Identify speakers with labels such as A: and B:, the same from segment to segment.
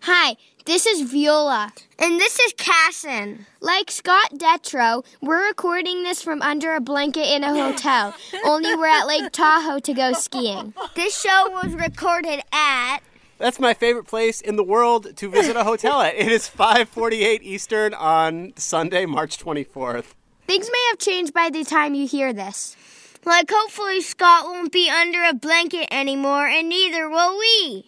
A: Hi, this is Viola.
B: And this is Casson.
A: Like Scott Detrow, we're recording this from under a blanket in a hotel, only we're at Lake Tahoe to go skiing.
B: This show was recorded at...
C: That's my favorite place in the world to visit a hotel at. It is 5:48 Eastern on Sunday, March 24th.
A: Things may have changed by the time you hear this.
B: Like, hopefully Scott won't be under a blanket anymore, and neither will we.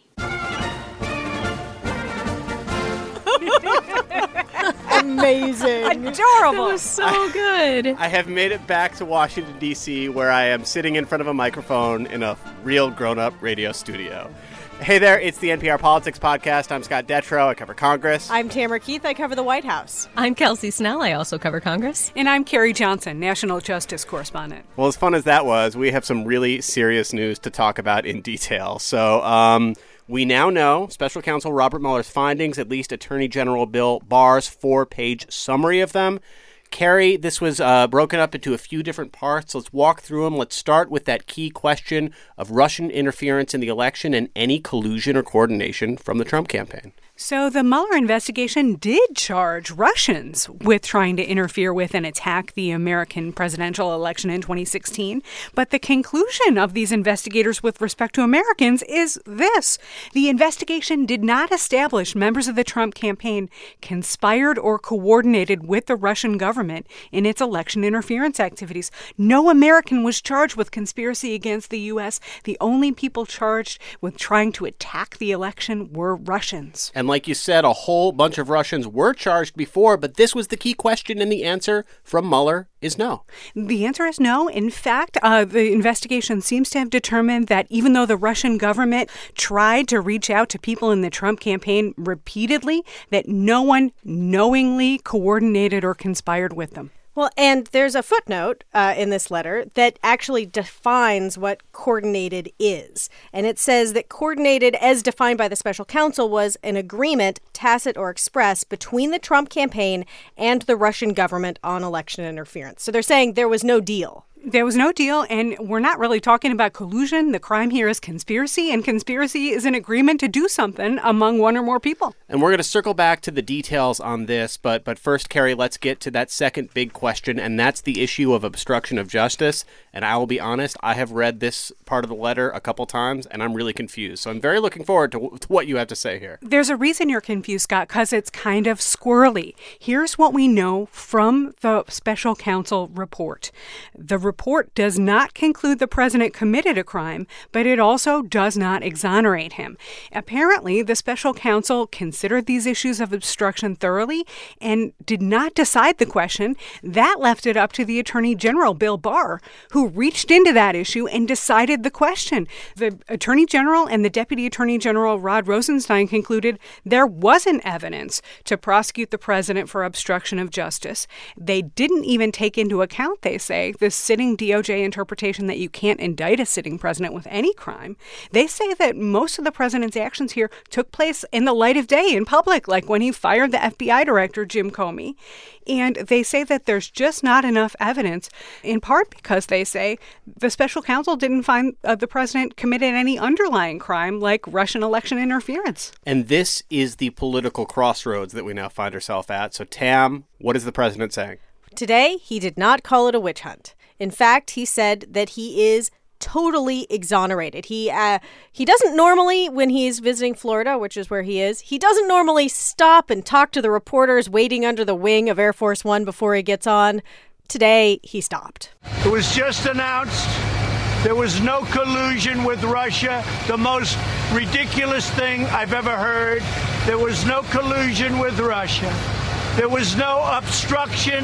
D: Amazing.
E: Adorable.
D: That was so good.
C: I have made it back to Washington, D.C., where I am sitting in front of a microphone in a real grown-up radio studio. Hey there, it's the NPR Politics Podcast. I'm Scott Detrow. I cover Congress.
D: I'm Tamara Keith. I cover the White House.
F: I'm Kelsey Snell. I also cover Congress.
E: And I'm Carrie Johnson, National Justice Correspondent.
C: Well, as fun as that was, we have some really serious news to talk about in detail. So, we now know Special Counsel Robert Mueller's findings, at least Attorney General Bill Barr's 4-page summary of them. Carrie, this was broken up into a few different parts. Let's walk through them. Let's start with that key question of Russian interference in the election and any collusion or coordination from the Trump campaign.
E: So the Mueller investigation did charge Russians with trying to interfere with and attack the American presidential election in 2016. But the conclusion of these investigators with respect to Americans is this. The investigation did not establish members of the Trump campaign conspired or coordinated with the Russian government in its election interference activities. No American was charged with conspiracy against the U.S. The only people charged with trying to attack the election were Russians.
C: And like you said, a whole bunch of Russians were charged before, but this was the key question, and the answer from Mueller is no.
E: The answer is no. In fact, the investigation seems to have determined that even though the Russian government tried to reach out to people in the Trump campaign repeatedly, that no one knowingly coordinated or conspired with them.
D: Well, and there's a footnote in this letter that actually defines what coordinated is. And it says that coordinated, as defined by the special counsel, was an agreement, tacit or express, between the Trump campaign and the Russian government on election interference. So they're saying there was no deal.
E: There was no deal, and we're not really talking about collusion. The crime here is conspiracy, and conspiracy is an agreement to do something among one or more people.
C: And we're going to circle back to the details on this, but first, Carrie, let's get to that second big question, and that's the issue of obstruction of justice. And I will be honest, I have read this part of the letter a couple times, and I'm really confused. So I'm very looking forward to what you have to say here.
E: There's a reason you're confused, Scott, because it's kind of squirrely. Here's what we know from the special counsel report. The report does not conclude the president committed a crime, but it also does not exonerate him. Apparently, the special counsel considered these issues of obstruction thoroughly and did not decide the question. That left it up to the Attorney General, Bill Barr, who reached into that issue and decided the question. The Attorney General and the Deputy Attorney General, Rod Rosenstein, concluded there wasn't evidence to prosecute the president for obstruction of justice. They didn't even take into account, they say, the sitting DOJ interpretation that you can't indict a sitting president with any crime. They say that most of the president's actions here took place in the light of day in public, like when he fired the FBI director, Jim Comey. And they say that there's just not enough evidence, in part because they say the special counsel didn't find the president committed any underlying crime like Russian election interference.
C: And this is the political crossroads that we now find ourselves at. So, Tam, what is the president saying?
D: Today, he did not call it a witch hunt. In fact, he said that he is totally exonerated. He doesn't normally, when he's visiting Florida, which is where he is, he doesn't normally stop and talk to the reporters waiting under the wing of Air Force One before he gets on. Today, he stopped.
G: It was just announced there was no collusion with Russia, the most ridiculous thing I've ever heard. There was no collusion with Russia. There was no obstruction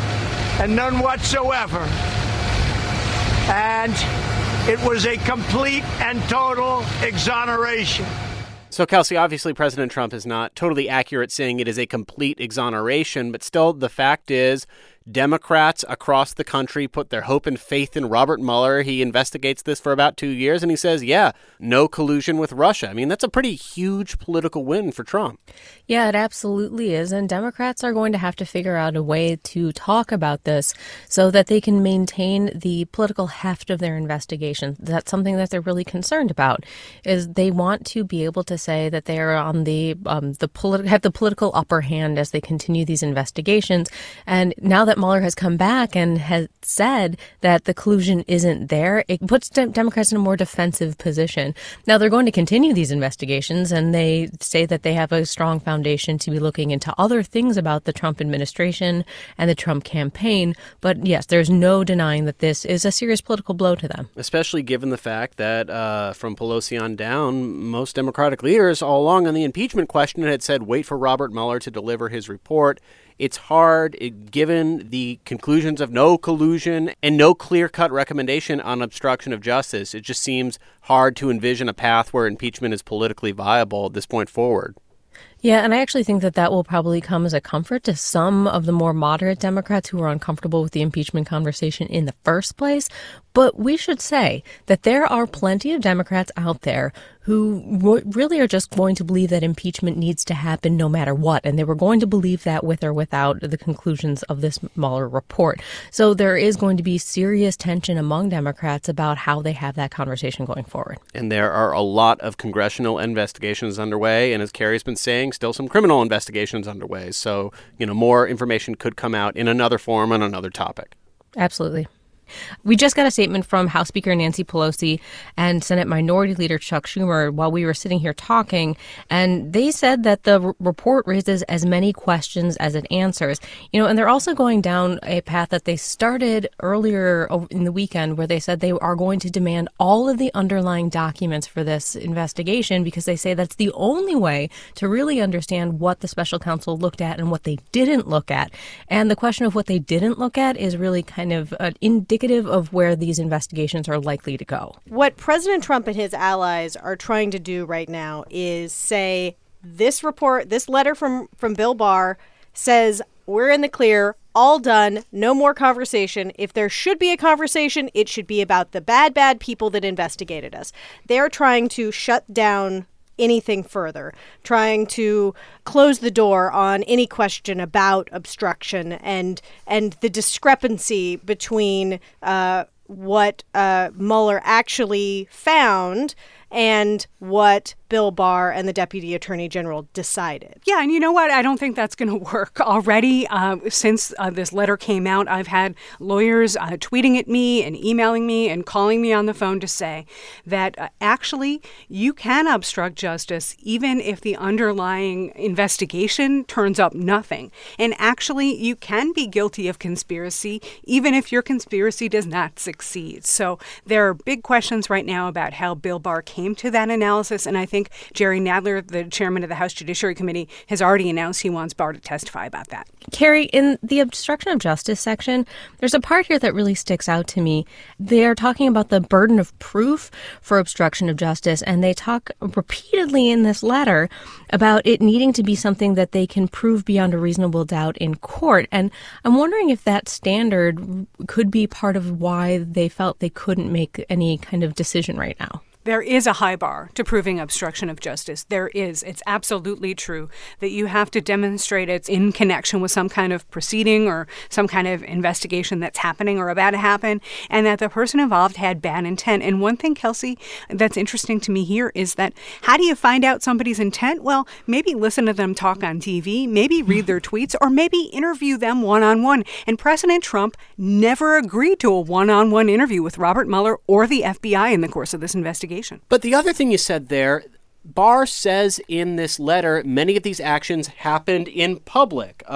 G: and none whatsoever. And it was a complete and total exoneration.
C: So, Kelsey, obviously President Trump is not totally accurate saying it is a complete exoneration, but still the fact is Democrats across the country put their hope and faith in Robert Mueller. He investigates this for about 2 years, and he says, yeah, no collusion with Russia. I mean, that's a pretty huge political win for Trump.
F: Yeah, it absolutely is. And Democrats are going to have to figure out a way to talk about this so that they can maintain the political heft of their investigation. That's something that they're really concerned about, is they want to be able to say that they are on have the political upper hand as they continue these investigations. And now that Mueller has come back and has said that the collusion isn't there, it puts Democrats in a more defensive position. Now, they're going to continue these investigations, and they say that they have a strong foundation to be looking into other things about the Trump administration and the Trump campaign. But yes, there's no denying that this is a serious political blow to them.
C: Especially given the fact that from Pelosi on down, most Democratic leaders all along on the impeachment question had said, wait for Robert Mueller to deliver his report. It's hard, given the conclusions of no collusion and no clear-cut recommendation on obstruction of justice. It just seems hard to envision a path where impeachment is politically viable at this point forward.
F: Yeah, and I actually think that that will probably come as a comfort to some of the more moderate Democrats who are uncomfortable with the impeachment conversation in the first place. But we should say that there are plenty of Democrats out there who really are just going to believe that impeachment needs to happen no matter what. And they were going to believe that with or without the conclusions of this Mueller report. So there is going to be serious tension among Democrats about how they have that conversation going forward.
C: And there are a lot of congressional investigations underway. And as Carrie's been saying, still some criminal investigations underway. So, more information could come out in another form on another topic.
F: Absolutely. We just got a statement from House Speaker Nancy Pelosi and Senate Minority Leader Chuck Schumer while we were sitting here talking, and they said that the report raises as many questions as it answers. And they're also going down a path that they started earlier in the weekend where they said they are going to demand all of the underlying documents for this investigation because they say that's the only way to really understand what the special counsel looked at and what they didn't look at. And the question of what they didn't look at is really kind of indicative of where these investigations are likely to go.
D: What President Trump and his allies are trying to do right now is say this report, this letter from Bill Barr says we're in the clear, all done, no more conversation. If there should be a conversation, it should be about the bad people that investigated us. They're trying to shut down anything further, trying to close the door on any question about obstruction and the discrepancy between what Mueller actually found and what Bill Barr and the Deputy Attorney General decided.
E: Yeah, and you know what? I don't think that's going to work. Already, since this letter came out, I've had lawyers tweeting at me and emailing me and calling me on the phone to say that actually you can obstruct justice even if the underlying investigation turns up nothing. And actually, you can be guilty of conspiracy even if your conspiracy does not succeed. So there are big questions right now about how Bill Barr came to that analysis, and I think Jerry Nadler, the chairman of the House Judiciary Committee, has already announced he wants Barr to testify about that.
F: Carrie, in the obstruction of justice section, there's a part here that really sticks out to me. They're talking about the burden of proof for obstruction of justice, and they talk repeatedly in this letter about it needing to be something that they can prove beyond a reasonable doubt in court. And I'm wondering if that standard could be part of why they felt they couldn't make any kind of decision right now.
E: There is a high bar to proving obstruction of justice. There is. It's absolutely true that you have to demonstrate it's in connection with some kind of proceeding or some kind of investigation that's happening or about to happen, and that the person involved had bad intent. And one thing, Kelsey, that's interesting to me here is that how do you find out somebody's intent? Well, maybe listen to them talk on TV, maybe read their tweets, or maybe interview them one-on-one. And President Trump never agreed to a one-on-one interview with Robert Mueller or the FBI in the course of this investigation.
C: But the other thing you said there, Barr says in this letter, many of these actions happened in public.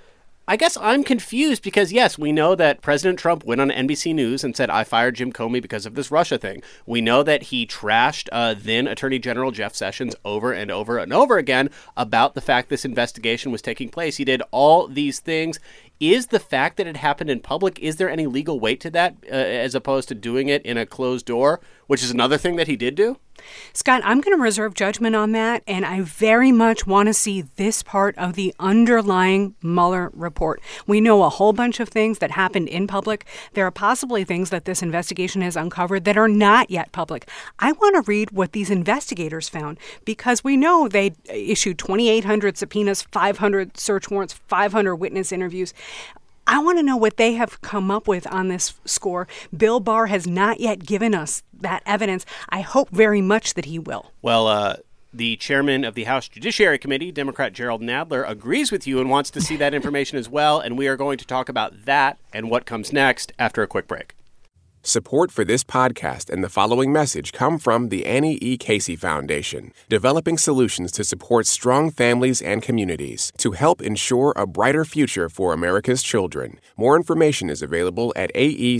C: I guess I'm confused because, yes, we know that President Trump went on NBC News and said, I fired Jim Comey because of this Russia thing. We know that he trashed then Attorney General Jeff Sessions over and over and over again about the fact this investigation was taking place. He did all these things. Is the fact that it happened in public, is there any legal weight to that as opposed to doing it in a closed door, which is another thing that he did do?
E: Scott, I'm going to reserve judgment on that, and I very much want to see this part of the underlying Mueller report. We know a whole bunch of things that happened in public. There are possibly things that this investigation has uncovered that are not yet public. I want to read what these investigators found, because we know they issued 2,800 subpoenas, 500 search warrants, 500 witness interviews. I want to know what they have come up with on this score. Bill Barr has not yet given us that evidence. I hope very much that he will.
C: Well, the chairman of the House Judiciary Committee, Democrat Jerrold Nadler, agrees with you and wants to see that information as well. And we are going to talk about that and what comes next after a quick break.
H: Support for this podcast and the following message come from the Annie E. Casey Foundation, developing solutions to support strong families and communities to help ensure a brighter future for America's children. More information is available at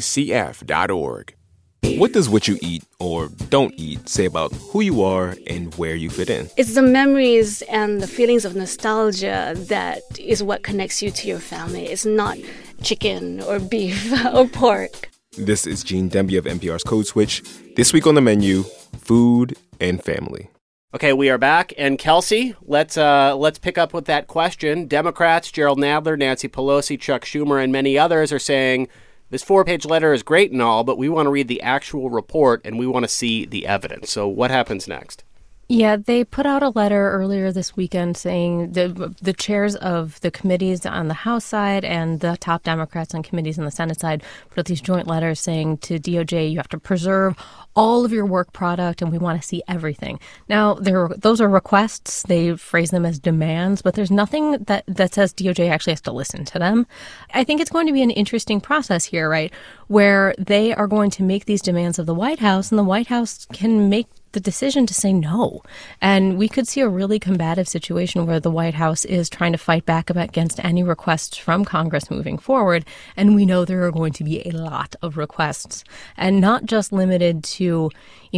H: aecf.org.
I: What does what you eat or don't eat say about who you are and where you fit in?
J: It's the memories and the feelings of nostalgia that is what connects you to your family. It's not chicken or beef or pork.
I: This is Gene Demby of NPR's Code Switch. This week on the menu, food and family.
C: Okay, we are back. And Kelsey, let's pick up with that question. Democrats, Jerrold Nadler, Nancy Pelosi, Chuck Schumer, and many others are saying this 4-page letter is great and all, but we want to read the actual report and we want to see the evidence. So what happens next?
F: Yeah, they put out a letter earlier this weekend saying the chairs of the committees on the House side and the top Democrats on committees on the Senate side put out these joint letters saying to DOJ, you have to preserve all of your work product and we want to see everything. Now, those are requests. They phrase them as demands, but there's nothing that says DOJ actually has to listen to them. I think it's going to be an interesting process here, right, where they are going to make these demands of the White House and the White House can make the decision to say no. And we could see a really combative situation where the White House is trying to fight back against any requests from Congress moving forward. And we know there are going to be a lot of requests, and not just limited to,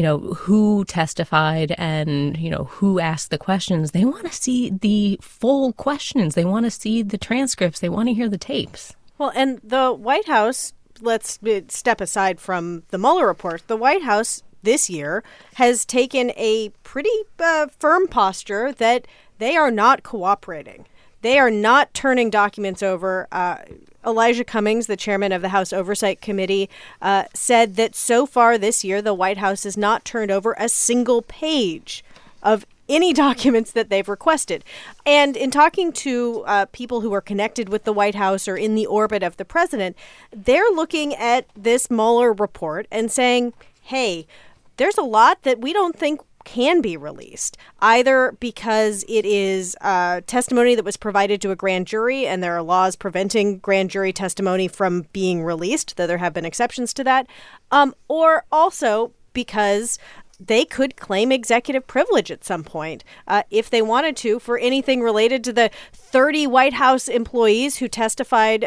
F: who testified and, who asked the questions. They want to see the full questions. They want to see the transcripts. They want to hear the tapes.
D: Well, and the White House, let's step aside from the Mueller report. The White House this year has taken a pretty firm posture that they are not cooperating. They are not turning documents over. Elijah Cummings, the chairman of the House Oversight Committee, said that so far this year, the White House has not turned over a single page of any documents that they've requested. And in talking to people who are connected with the White House or in the orbit of the president, they're looking at this Mueller report and saying, hey, there's a lot that we don't think can be released, either because it is testimony that was provided to a grand jury and there are laws preventing grand jury testimony from being released, though there have been exceptions to that, or also because they could claim executive privilege at some point if they wanted to for anything related to the 30 White House employees who testified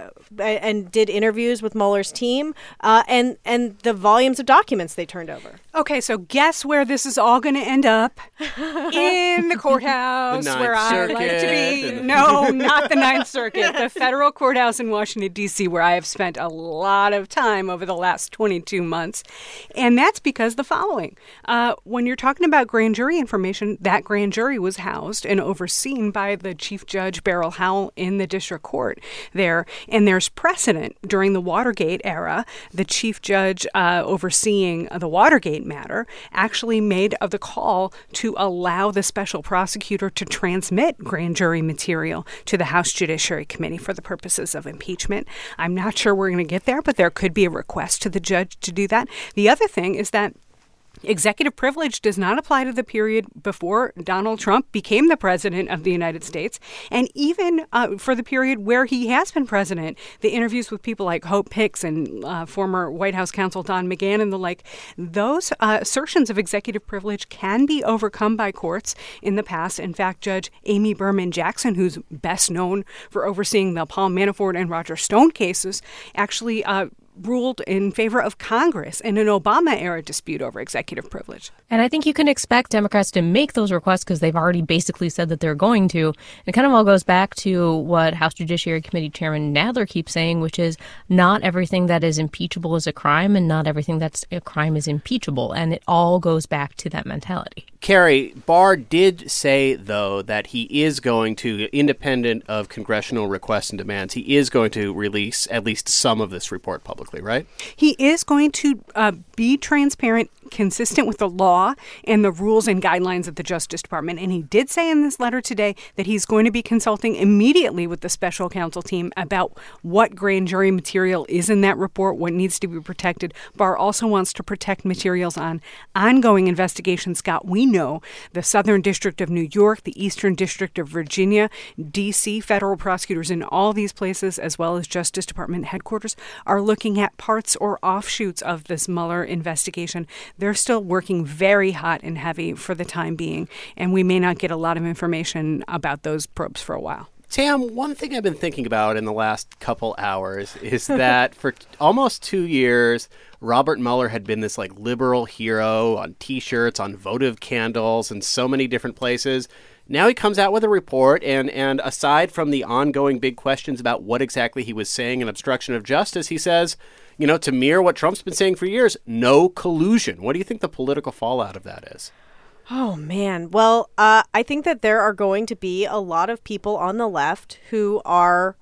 D: and did interviews with Mueller's team and the volumes of documents they turned over.
E: Okay, so guess where this is all going to end up? In the courthouse, where I like to be. No, not the Ninth Circuit. The federal courthouse in Washington, D.C., where I have spent a lot of time over the last 22 months. And that's because the following. When you're talking about grand jury information, that grand jury was housed and overseen by the Chief Judge Beryl Howell in the district court there. And there's precedent during the Watergate era. The Chief Judge overseeing the Watergate matter actually made the call to allow the special prosecutor to transmit grand jury material to the House Judiciary Committee for the purposes of impeachment. I'm not sure we're going to get there, but there could be a request to the judge to do that. The other thing is that executive privilege does not apply to the period before Donald Trump became the president of the United States. And even for the period where he has been president, the interviews with people like Hope Hicks and former White House counsel Don McGahn and the like, those assertions of executive privilege can be overcome by courts in the past. In fact, Judge Amy Berman Jackson, who's best known for overseeing the Paul Manafort and Roger Stone cases, actually ruled in favor of Congress in an Obama-era dispute over executive privilege.
F: And I think you can expect Democrats to make those requests because they've already basically said that they're going to. It kind of all goes back to what House Judiciary Committee Chairman Nadler keeps saying, which is not everything that is impeachable is a crime and not everything that's a crime is impeachable. And it all goes back to that mentality.
C: Carrie, Barr did say, though, that he is going to, independent of congressional requests and demands, he is going to release at least some of this report publicly, right?
E: He is going to be transparent, consistent with the law and the rules and guidelines of the Justice Department. And he did say in this letter today that he's going to be consulting immediately with the special counsel team about what grand jury material is in that report, what needs to be protected. Barr also wants to protect materials on ongoing investigations. Scott, we know the Southern District of New York, the Eastern District of Virginia, D.C., federal prosecutors in all these places, as well as Justice Department headquarters, are looking at parts or offshoots of this Mueller investigation. They're still working very hot and heavy for the time being, and we may not get a lot of information about those probes for a while.
C: Tam, one thing I've been thinking about in the last couple hours is that for almost 2 years, Robert Mueller had been this liberal hero on T-shirts, on votive candles, and so many different places. Now he comes out with a report, and aside from the ongoing big questions about what exactly he was saying in obstruction of justice, he says, to mirror what Trump's been saying for years, no collusion. What do you think the political fallout of that is?
D: Oh, man. Well, I think that there are going to be a lot of people on the left who are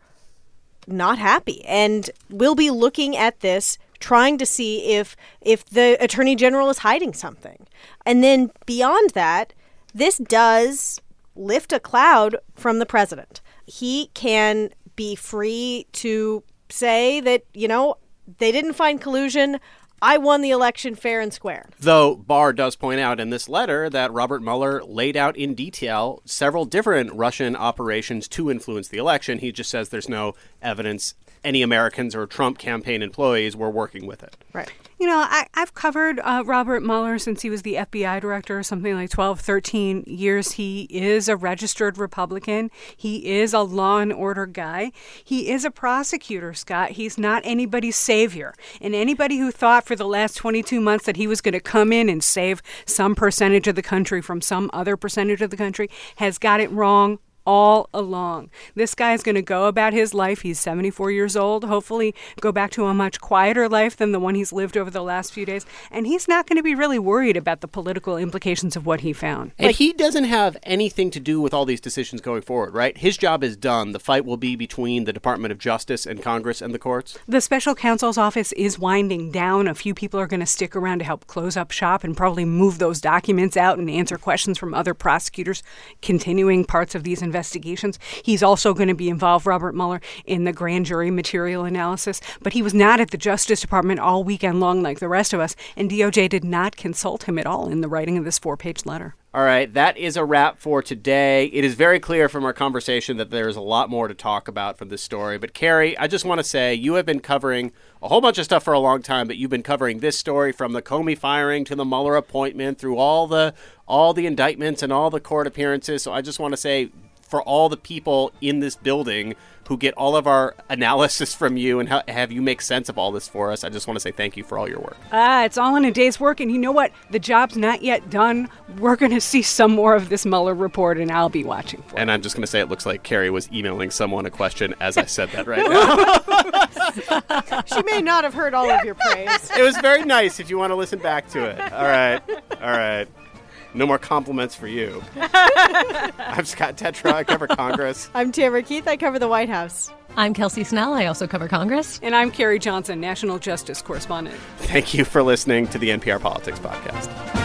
D: not happy and will be looking at this, trying to see if the Attorney General is hiding something. And then beyond that, this does lift a cloud from the president. He can be free to say that, they didn't find collusion. I won the election fair and square.
C: Though Barr does point out in this letter that Robert Mueller laid out in detail several different Russian operations to influence the election. He just says there's no evidence any Americans or Trump campaign employees were working with it.
D: Right.
E: I've covered Robert Mueller since he was the FBI director, something like 12, 13 years. He is a registered Republican. He is a law and order guy. He is a prosecutor, Scott. He's not anybody's savior. And anybody who thought for the last 22 months that he was going to come in and save some percentage of the country from some other percentage of the country has got it wrong all along. This guy is going to go about his life. He's 74 years old, hopefully go back to a much quieter life than the one he's lived over the last few days. And he's not going to be really worried about the political implications of what he found.
C: And he doesn't have anything to do with all these decisions going forward, right? His job is done. The fight will be between the Department of Justice and Congress and the courts.
E: The special counsel's office is winding down. A few people are going to stick around to help close up shop and probably move those documents out and answer questions from other prosecutors continuing parts of these investigations. He's also going to be involved, Robert Mueller, in the grand jury material analysis. But he was not at the Justice Department all weekend long like the rest of us, and DOJ did not consult him at all in the writing of this 4-page letter.
C: All right, that is a wrap for today. It is very clear from our conversation that there's a lot more to talk about from this story. But Carrie, I just want to say you have been covering a whole bunch of stuff for a long time, but you've been covering this story from the Comey firing to the Mueller appointment through all the indictments and all the court appearances. So I just want to say, for all the people in this building who get all of our analysis from you and have you make sense of all this for us, I just want to say thank you for all your work.
E: It's all in a day's work, and you know what? The job's not yet done. We're going to see some more of this Mueller report, and I'll be watching for it.
C: And I'm just going to say it looks like Carrie was emailing someone a question as I said that right now.
D: She may not have heard all of your praise.
C: It was very nice if you want to listen back to it. All right. No more compliments for you. I'm Scott Tetra. I cover Congress.
D: I'm Tamara Keith. I cover the White House.
F: I'm Kelsey Snell. I also cover Congress.
E: And I'm Carrie Johnson, National Justice Correspondent.
C: Thank you for listening to the NPR Politics Podcast.